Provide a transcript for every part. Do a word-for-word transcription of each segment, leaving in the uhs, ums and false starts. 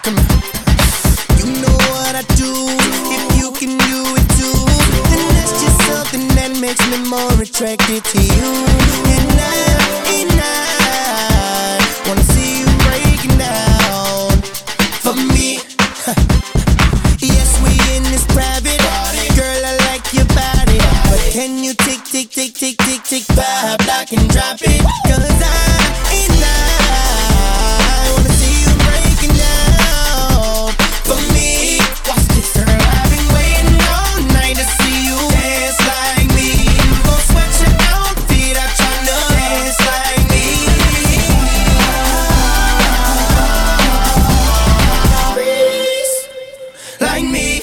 Come on. You know what I do. If you can do it too, then that's just something that makes me more attracted to you. And I, and I wanna see you breaking down for me. Yes, we in this private. Girl, I like your body, but can you tick, tick, tick, tick, tick, tick, five, block and drop it? Cause I, and I wanna see you breaking down for me. Watch this, girl, I've been waiting all night to see you dance like me. Go sweat your outfit out, tryna dance like me. Freeze, like me.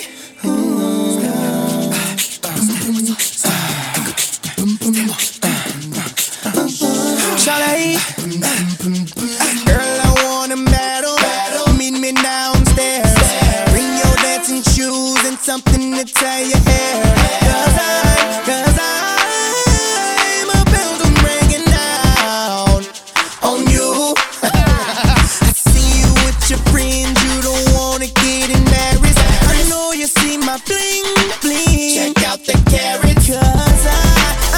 Charlie, girl, I wanna battle. Meet me downstairs. Bring your dancing shoes and something to tie your hair. Cause I, cause I'm about to breaking down on you. I see you with your friends, you don't wanna get embarrassed. I know you see my bling, bling. Check out the carrot. Cause I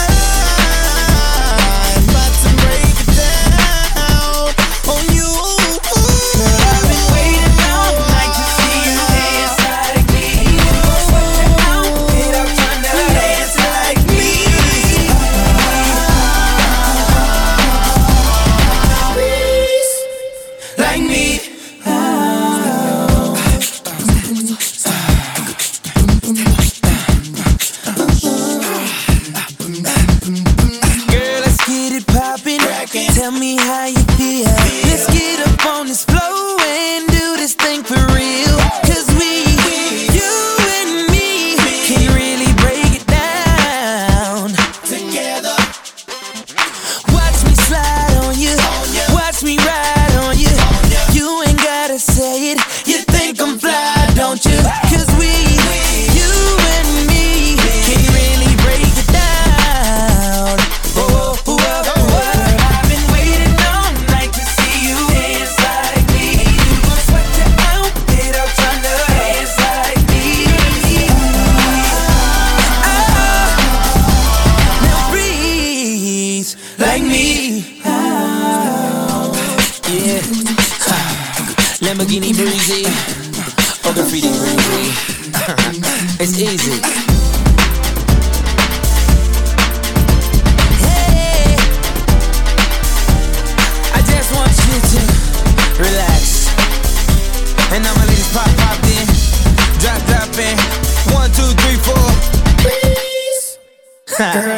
tell me how you feel. Let's get up on this floor and do this thing for real. Cause we, you and me, can really break it down together. Watch me slide on you, watch me ride on you. You ain't gotta say it, you think I'm fly, don't you? Cause we, you and me, can really break it down. Oh, oh, oh, oh. Like me, yeah. Lamborghini breezy, or graffiti breezy. It's easy. Hey, I just want you to relax, and now my ladies pop pop in, drop drop in, one two three four. Please, girl.